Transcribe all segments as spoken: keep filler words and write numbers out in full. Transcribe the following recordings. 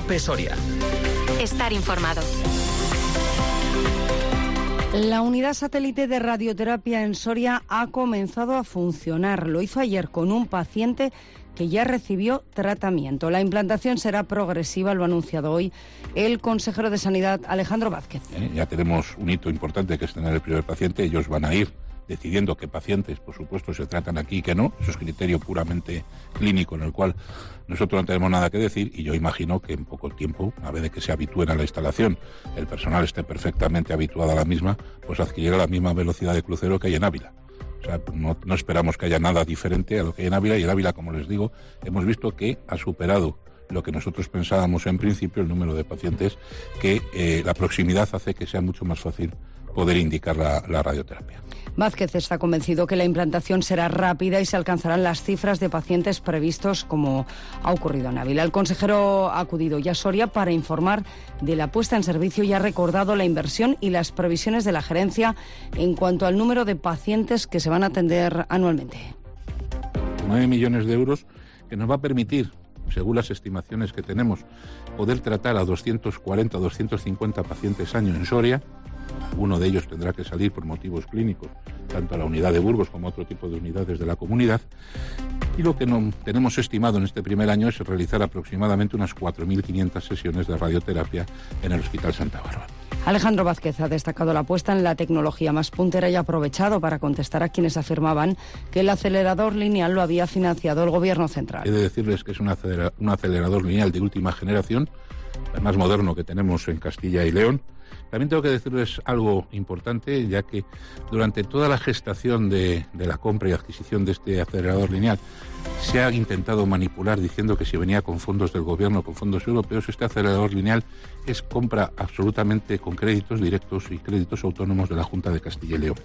Cope Soria. Estar informado. La unidad satélite de radioterapia en Soria ha comenzado a funcionar. Lo hizo ayer con un paciente que ya recibió tratamiento. La implantación será progresiva, lo ha anunciado hoy el consejero de Sanidad, Alejandro Vázquez. Eh, ya tenemos un hito importante, que es tener el primer paciente. Ellos van a ir decidiendo qué pacientes, por supuesto, se tratan aquí y qué no. Eso es criterio puramente clínico en el cual nosotros no tenemos nada que decir, y yo imagino que en poco tiempo, a vez de que se habitúen a la instalación, el personal esté perfectamente habituado a la misma, pues adquirirá la misma velocidad de crucero que hay en Ávila. O sea, no, no esperamos que haya nada diferente a lo que hay en Ávila, y en Ávila, como les digo, hemos visto que ha superado lo que nosotros pensábamos en principio, el número de pacientes, que eh, la proximidad hace que sea mucho más fácil poder indicar la, la radioterapia. Vázquez está convencido que la implantación será rápida y se alcanzarán las cifras de pacientes previstos, como ha ocurrido en Ávila. El consejero ha acudido ya a Soria para informar de la puesta en servicio y ha recordado la inversión y las previsiones de la gerencia en cuanto al número de pacientes que se van a atender anualmente. nueve millones de euros que nos va a permitir, según las estimaciones que tenemos, poder tratar a doscientos cuarenta, doscientos cincuenta pacientes año en Soria. Uno de ellos tendrá que salir por motivos clínicos, tanto a la unidad de Burgos como a otro tipo de unidades de la comunidad. Y lo que no tenemos estimado en este primer año es realizar aproximadamente unas cuatro mil quinientas sesiones de radioterapia en el Hospital Santa Bárbara. Alejandro Vázquez ha destacado la apuesta en la tecnología más puntera y ha aprovechado para contestar a quienes afirmaban que el acelerador lineal lo había financiado el Gobierno central. He de decirles que es un, acelera, un acelerador lineal de última generación, el más moderno que tenemos en Castilla y León. También tengo que decirles algo importante, ya que durante toda la gestación de, de la compra y adquisición de este acelerador lineal se ha intentado manipular diciendo que si venía con fondos del Gobierno, con fondos europeos. Este acelerador lineal es compra absolutamente con créditos directos y créditos autónomos de la Junta de Castilla y León.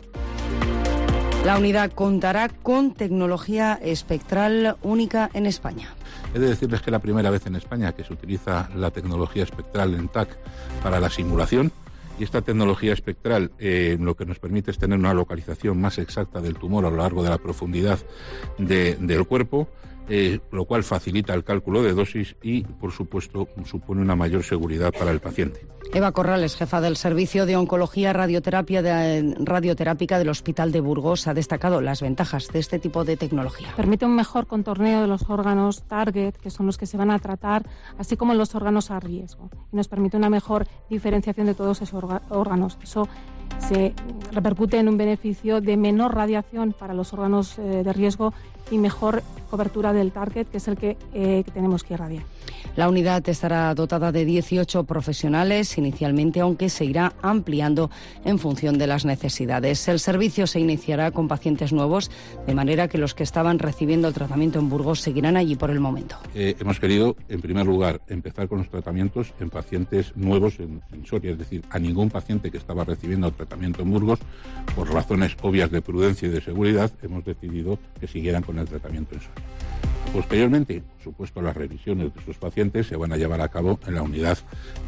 La unidad contará con tecnología espectral única en España. He de decirles que es la primera vez en España que se utiliza la tecnología espectral en T A C para la simulación, y esta tecnología espectral eh, lo que nos permite es tener una localización más exacta del tumor a lo largo de la profundidad de, del cuerpo, eh, lo cual facilita el cálculo de dosis y, por supuesto, supone una mayor seguridad para el paciente. Eva Corrales, jefa del Servicio de Oncología Radioterapia de, Radioterápica del Hospital de Burgos, ha destacado las ventajas de este tipo de tecnología. Permite un mejor contorneo de los órganos target, que son los que se van a tratar, así como los órganos a riesgo. Y nos permite una mejor diferenciación de todos esos órganos. Eso se repercute en un beneficio de menor radiación para los órganos eh, de riesgo y mejor cobertura del target, que es el que, eh, que tenemos que irradiar. La unidad estará dotada de dieciocho profesionales inicialmente, aunque se irá ampliando en función de las necesidades. El servicio se iniciará con pacientes nuevos, de manera que los que estaban recibiendo el tratamiento en Burgos seguirán allí por el momento. Eh, hemos querido, en primer lugar, empezar con los tratamientos en pacientes nuevos en, en Soria, es decir, a ningún paciente que estaba recibiendo tratamiento en Burgos, por razones obvias de prudencia y de seguridad, hemos decidido que siguieran con el tratamiento en Soria. Posteriormente, por supuesto, las revisiones de esos pacientes se van a llevar a cabo en la unidad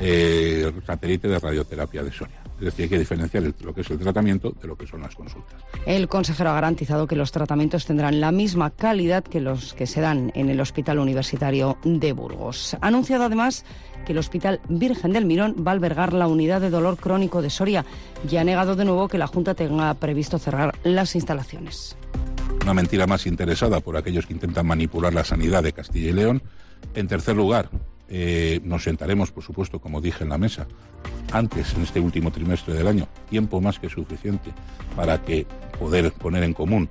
eh, satélite de radioterapia de Soria. Es decir, hay que diferenciar el, lo que es el tratamiento de lo que son las consultas. El consejero ha garantizado que los tratamientos tendrán la misma calidad que los que se dan en el Hospital Universitario de Burgos. Ha anunciado además que el Hospital Virgen del Mirón va a albergar la unidad de dolor crónico de Soria y ha negado de nuevo que la Junta tenga previsto cerrar las instalaciones. Una mentira más interesada por aquellos que intentan manipular la sanidad de Castilla y León. En tercer lugar, eh, nos sentaremos, por supuesto, como dije en la mesa, antes, en este último trimestre del año, tiempo más que suficiente para que poder poner en común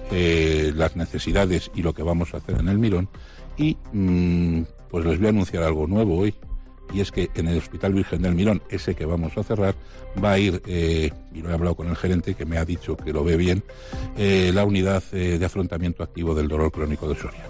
eh, las necesidades y lo que vamos a hacer en el Mirón. Y mmm, pues les voy a anunciar algo nuevo hoy. Y es que en el Hospital Virgen del Mirón, ese que vamos a cerrar, va a ir, eh, y lo he hablado con el gerente que me ha dicho que lo ve bien, eh, la unidad eh, de afrontamiento activo del dolor crónico de Soria.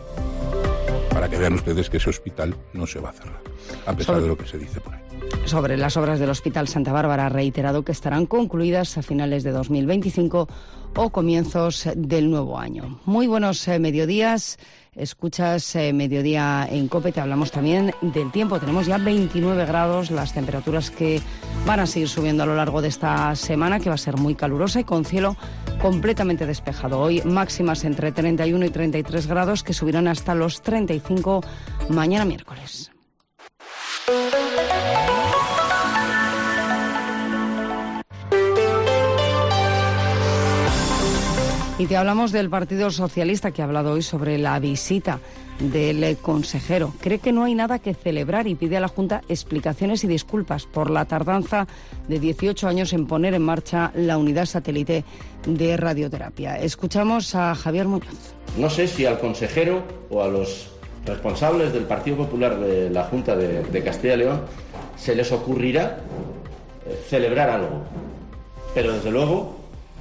Para que vean ustedes que ese hospital no se va a cerrar, a pesar sobre, de lo que se dice por ahí. Sobre las obras del Hospital Santa Bárbara, ha reiterado que estarán concluidas a finales de dos mil veinticinco o comienzos del nuevo año. Muy buenos eh, mediodías. Escuchas eh, Mediodía en COPE, te hablamos también del tiempo. Tenemos ya veintinueve grados, las temperaturas que van a seguir subiendo a lo largo de esta semana, que va a ser muy calurosa y con cielo completamente despejado. Hoy máximas entre treinta y uno y treinta y tres grados, que subirán hasta los treinta y cinco mañana miércoles. Y te hablamos del Partido Socialista, que ha hablado hoy sobre la visita del consejero. Cree que no hay nada que celebrar y pide a la Junta explicaciones y disculpas por la tardanza de dieciocho años en poner en marcha la unidad satélite de radioterapia. Escuchamos a Javier Muñoz. No sé si al consejero o a los responsables del Partido Popular de la Junta de, de Castilla y León se les ocurrirá eh, celebrar algo, pero desde luego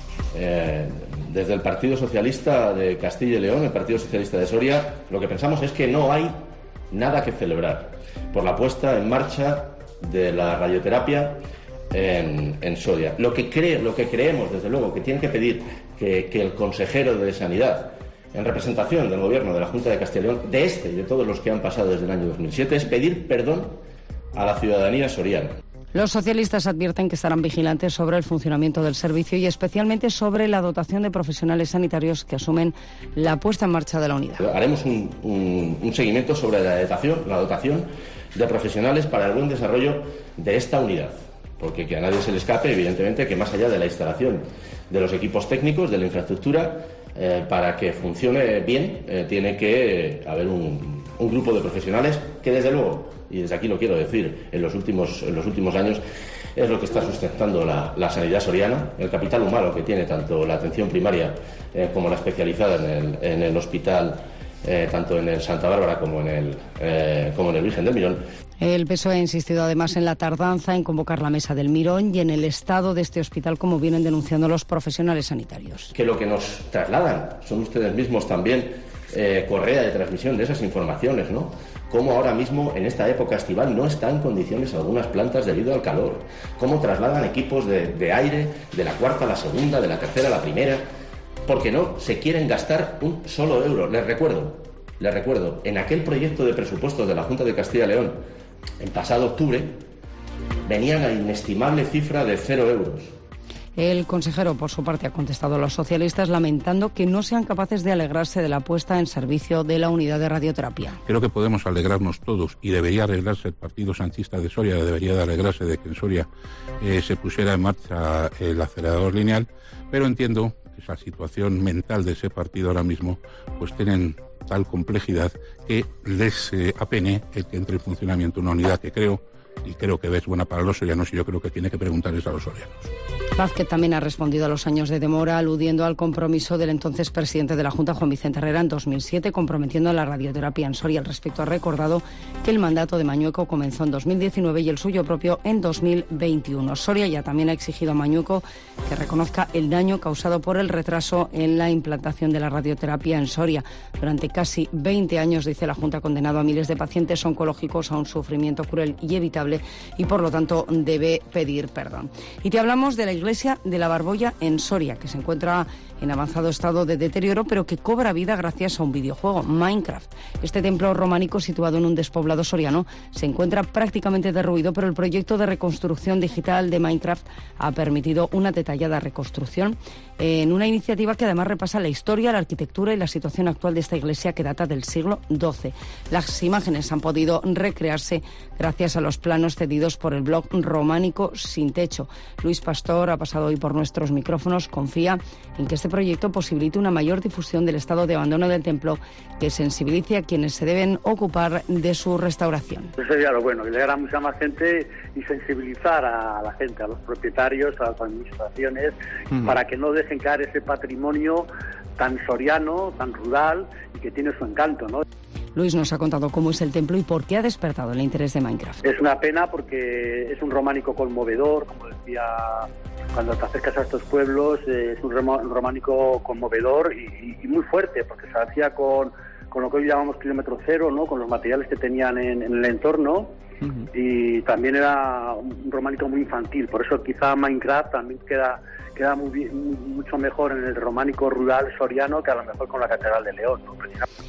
eh, desde el Partido Socialista de Castilla y León, el Partido Socialista de Soria, lo que pensamos es que no hay nada que celebrar por la puesta en marcha de la radioterapia en, en Soria. Lo que, cree, lo que creemos, desde luego, que tiene que pedir que, que el consejero de Sanidad, en representación del Gobierno de la Junta de Castilla y León, de este y de todos los que han pasado desde el año dos mil siete, es pedir perdón a la ciudadanía soriana. Los socialistas advierten que estarán vigilantes sobre el funcionamiento del servicio y especialmente sobre la dotación de profesionales sanitarios que asumen la puesta en marcha de la unidad. Haremos un, un, un seguimiento sobre la dotación, la dotación de profesionales para el buen desarrollo de esta unidad, porque que a nadie se le escape, evidentemente, que más allá de la instalación de los equipos técnicos, de la infraestructura, eh, para que funcione bien, eh, tiene que haber un, un grupo de profesionales que, desde luego, y desde aquí lo quiero decir, en los últimos, en los últimos años es lo que está sustentando la, la sanidad soriana, el capital humano que tiene tanto la atención primaria eh, como la especializada en el, en el hospital, eh, tanto en el Santa Bárbara como en el, eh, como en el Virgen del Mirón. El P S O E ha insistido además en la tardanza en convocar la mesa del Mirón y en el estado de este hospital, como vienen denunciando los profesionales sanitarios. Que lo que nos trasladan son ustedes mismos también eh, correa de transmisión de esas informaciones, ¿no? Cómo ahora mismo, en esta época estival, no están en condiciones algunas plantas debido al calor. Cómo trasladan equipos de, de aire de la cuarta a la segunda, de la tercera a la primera, porque no se quieren gastar un solo euro. Les recuerdo, les recuerdo, en aquel proyecto de presupuestos de la Junta de Castilla y León, en pasado octubre, venía la inestimable cifra de cero euros. El consejero, por su parte, ha contestado a los socialistas lamentando que no sean capaces de alegrarse de la puesta en servicio de la unidad de radioterapia. Creo que podemos alegrarnos todos y debería alegrarse el Partido Sanchista de Soria, debería de alegrarse de que en Soria eh, se pusiera en marcha el acelerador lineal, pero entiendo que esa situación mental de ese partido ahora mismo pues tienen tal complejidad que les eh, apene el que entre en funcionamiento una unidad que creo y creo que es buena para los sorianos y yo creo que tiene que preguntarles a los sorianos. Vázquez también ha respondido a los años de demora, aludiendo al compromiso del entonces presidente de la Junta, Juan Vicente Herrera, en dos mil siete, comprometiendo la radioterapia en Soria. Al respecto, ha recordado que el mandato de Mañueco comenzó en dos mil diecinueve y el suyo propio en dos mil veintiuno. Soria ya también ha exigido a Mañueco que reconozca el daño causado por el retraso en la implantación de la radioterapia en Soria. Durante casi veinte años, dice la Junta, ha condenado a miles de pacientes oncológicos a un sufrimiento cruel y evitable y, por lo tanto, debe pedir perdón. Y te hablamos de la Iglesia de la Barbolla en Soria, que se encuentra en avanzado estado de deterioro, pero que cobra vida gracias a un videojuego, Minecraft. Este templo románico, situado en un despoblado soriano, se encuentra prácticamente derruido, pero el proyecto de reconstrucción digital de Minecraft ha permitido una detallada reconstrucción en una iniciativa que además repasa la historia, la arquitectura y la situación actual de esta iglesia que data del siglo doce. Las imágenes han podido recrearse gracias a los planos cedidos por el blog Románico Sin Techo. Luis Pastor ha pasado hoy por nuestros micrófonos, confía en que este proyecto posibilite una mayor difusión del estado de abandono del templo, que sensibilice a quienes se deben ocupar de su restauración. Eso sería lo bueno, que llegar a mucha más gente y sensibilizar a la gente, a los propietarios, a las administraciones, uh-huh. para que no dejen caer ese patrimonio tan soriano, tan rural y que tiene su encanto, ¿no? Luis nos ha contado cómo es el templo y por qué ha despertado el interés de Minecraft. Es una pena porque es un románico conmovedor, como decía, cuando te acercas a estos pueblos, eh, es un románico conmovedor y, y muy fuerte, porque se hacía con, con lo que hoy llamamos kilómetro cero, ¿no? Con los materiales que tenían en, en el entorno. Uh-huh. Y también era un románico muy infantil, por eso quizá Minecraft también queda queda muy bien, mucho mejor en el románico rural soriano que a lo mejor con la Catedral de León, ¿no?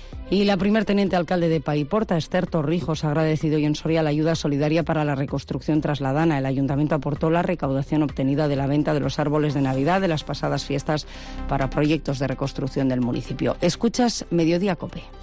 Y la primer teniente alcalde de Paiporta, Esther Torrijos, ha agradecido hoy en Soria la ayuda solidaria para la reconstrucción trasladana. El ayuntamiento aportó la recaudación obtenida de la venta de los árboles de Navidad de las pasadas fiestas para proyectos de reconstrucción del municipio. Escuchas Mediodía COPE.